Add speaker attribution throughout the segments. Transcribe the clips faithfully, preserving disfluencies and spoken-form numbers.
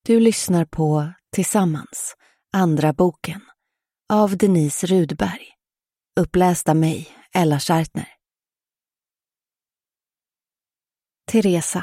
Speaker 1: Du lyssnar på Tillsammans, andra boken, av Denise Rudberg. Uppläst av mig, Ella Schartner. Teresa.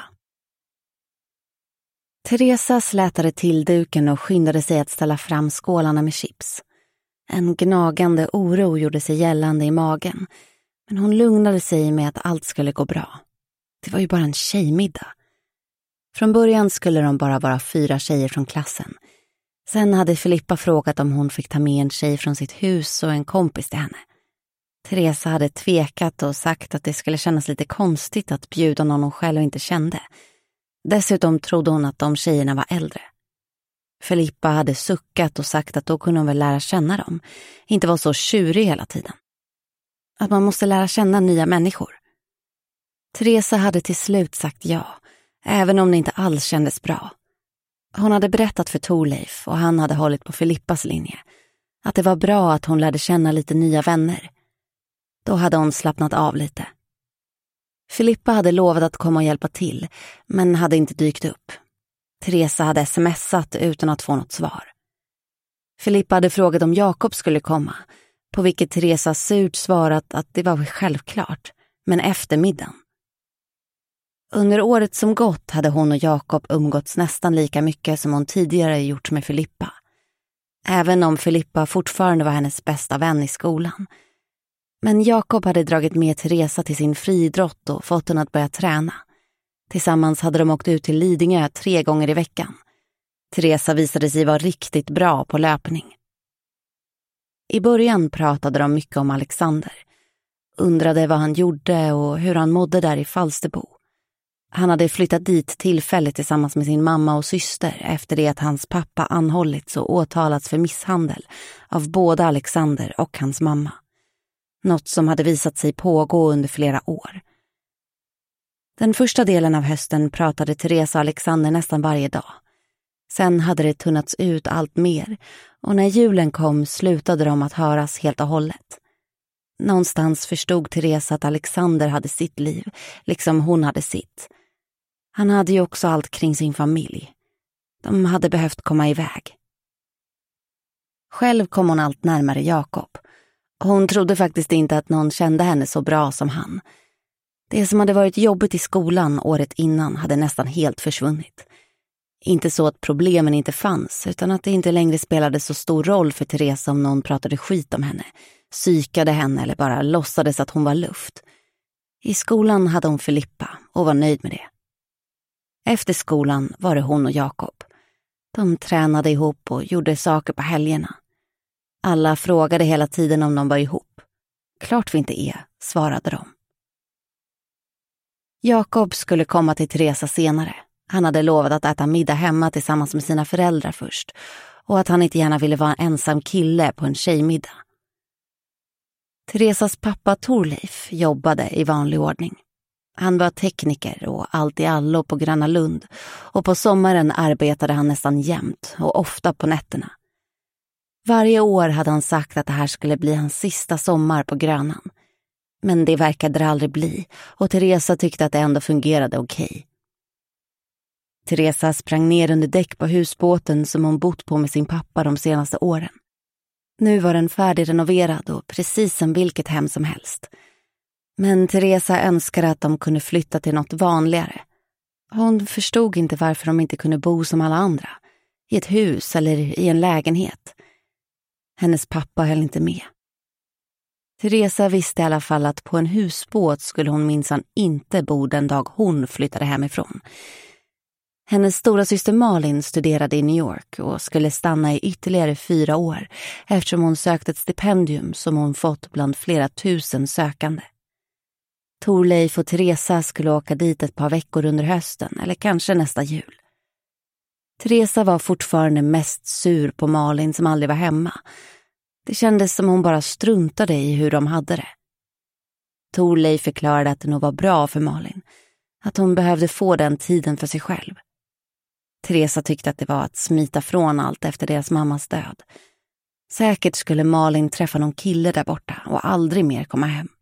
Speaker 1: Teresa slätade till duken och skyndade sig att ställa fram skålarna med chips. En gnagande oro gjorde sig gällande i magen, men hon lugnade sig med att allt skulle gå bra. Det var ju bara en tjejmiddag. Från början skulle de bara vara fyra tjejer från klassen. Sen hade Filippa frågat om hon fick ta med en tjej från sitt hus och en kompis till henne. Teresa hade tvekat och sagt att det skulle kännas lite konstigt att bjuda någon hon själv inte kände. Dessutom trodde hon att de tjejerna var äldre. Filippa hade suckat och sagt att då kunde hon väl lära känna dem. Inte vara så tjurig hela tiden. Att man måste lära känna nya människor. Teresa hade till slut sagt ja, även om det inte alls kändes bra. Hon hade berättat för Torleif och han hade hållit på Filippas linje. Att det var bra att hon lärde känna lite nya vänner. Då hade hon slappnat av lite. Filippa hade lovat att komma och hjälpa till, men hade inte dykt upp. Teresa hade smsat utan att få något svar. Filippa hade frågat om Jakob skulle komma, på vilket Teresa surt svarat att det var självklart, men efter middagen. Under året som gått hade hon och Jakob umgåtts nästan lika mycket som hon tidigare gjort med Filippa. Även om Filippa fortfarande var hennes bästa vän i skolan. Men Jakob hade dragit med Teresa till sin friidrott och fått henne att börja träna. Tillsammans hade de åkt ut till Lidingö tre gånger i veckan. Teresa visade sig vara riktigt bra på löpning. I början pratade de mycket om Alexander. Undrade vad han gjorde och hur han mådde där i Falsterbo. Han hade flyttat dit tillfälligt tillsammans med sin mamma och syster efter det att hans pappa anhållits och åtalats för misshandel av både Alexander och hans mamma. Något som hade visat sig pågå under flera år. Den första delen av hösten pratade Teresa och Alexander nästan varje dag. Sen hade det tunnats ut allt mer och när julen kom slutade de att höras helt och hållet. Någonstans förstod Teresa att Alexander hade sitt liv, liksom hon hade sitt. Han hade ju också allt kring sin familj. De hade behövt komma iväg. Själv kom hon allt närmare Jakob. Hon trodde faktiskt inte att någon kände henne så bra som han. Det som hade varit jobbigt i skolan året innan hade nästan helt försvunnit. Inte så att problemen inte fanns, utan att det inte längre spelade så stor roll för Teresa om någon pratade skit om henne, psykade henne eller bara låtsades att hon var luft. I skolan hade hon Filippa och var nöjd med det. Efter skolan var det hon och Jakob. De tränade ihop och gjorde saker på helgerna. Alla frågade hela tiden om de var ihop. Klart vi inte är, svarade de. Jakob skulle komma till Teresa senare. Han hade lovat att äta middag hemma tillsammans med sina föräldrar först och att han inte gärna ville vara en ensam kille på en tjejmiddag. Teresas pappa Torleif jobbade i vanlig ordning. Han var tekniker och allt i allo på Gröna Lund och på sommaren arbetade han nästan jämt och ofta på nätterna. Varje år hade han sagt att det här skulle bli hans sista sommar på Grönan. Men det verkade det aldrig bli och Teresa tyckte att det ändå fungerade okej. Teresa sprang ner under däck på husbåten som hon bott på med sin pappa de senaste åren. Nu var den färdigrenoverad och precis som vilket hem som helst. Men Teresa önskade att de kunde flytta till något vanligare. Hon förstod inte varför de inte kunde bo som alla andra. I ett hus eller i en lägenhet. Hennes pappa höll inte med. Teresa visste i alla fall att på en husbåt skulle hon minsann inte bo den dag hon flyttade hemifrån. Hennes stora syster Malin studerade i New York och skulle stanna i ytterligare fyra år eftersom hon sökt ett stipendium som hon fått bland flera tusen sökande. Torleif och Teresa skulle åka dit ett par veckor under hösten eller kanske nästa jul. Teresa var fortfarande mest sur på Malin som aldrig var hemma. Det kändes som hon bara struntade i hur de hade det. Torleif förklarade att det nog var bra för Malin, att hon behövde få den tiden för sig själv. Teresa tyckte att det var att smita från allt efter deras mammas död. Säkert skulle Malin träffa någon kille där borta och aldrig mer komma hem.